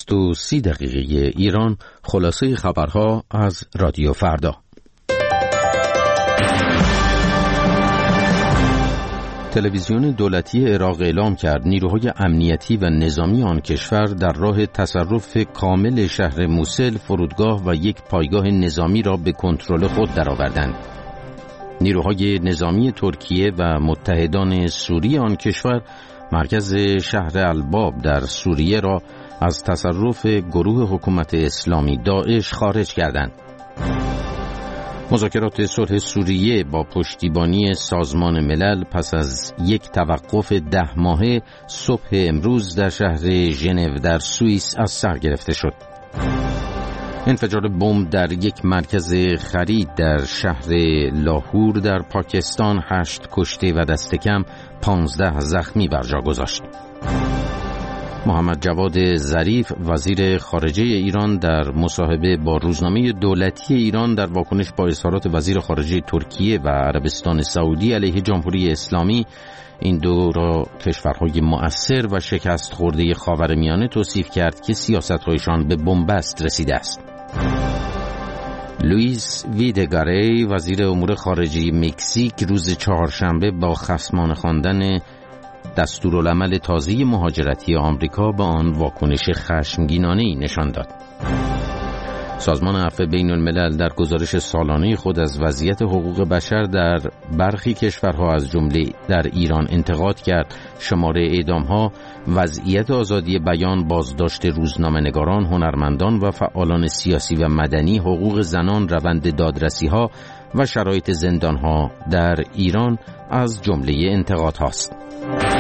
30 دقیقه ایران، خلاصه خبرها از رادیو فردا. تلویزیون دولتی عراق اعلام کرد نیروهای امنیتی و نظامی آن کشور در راه تصرف کامل شهر موسل، فرودگاه و یک پایگاه نظامی را به کنترل خود درآوردند. نیروهای نظامی ترکیه و متحدان سوری آن کشور مرکز شهر الباب در سوریه را از تصرف گروه حکومت اسلامی داعش خارج کردند. مذاکرات صلح سوریه با پشتیبانی سازمان ملل پس از یک توقف 10 ماهه صبح امروز در شهر ژنو در سوئیس از سر گرفته شد. انفجار بمب در یک مرکز خرید در شهر لاهور در پاکستان 8 کشته و دست کم 15 زخمی بر جا گذاشت. محمد جواد ظریف وزیر خارجه ایران در مصاحبه با روزنامه دولتی ایران در واکنش با اظهارات وزیر خارجه ترکیه و عربستان سعودی علیه جمهوری اسلامی این دو را کشورهای مؤثر و شکست خورده خاورمیانه توصیف کرد که سیاست‌هایشان به بنبست رسیده است. لوئیس ویدگاری وزیر امور خارجه مکزیک روز چهارشنبه با خصمانه خواندن دستورالعمل تازه مهاجرتی آمریکا به آن واکنش خشمگینانه‌ای نشان داد. سازمان عفو بین الملل در گزارش سالانه خود از وضعیت حقوق بشر در برخی کشورها از جمله در ایران انتقاد کرد شماره اعدام‌ها، وضعیت آزادی بیان، بازداشت روزنامه‌نگاران، هنرمندان و فعالان سیاسی و مدنی، حقوق زنان، روند دادرسی‌ها و شرایط زندان‌ها در ایران از جمله انتقادهاست.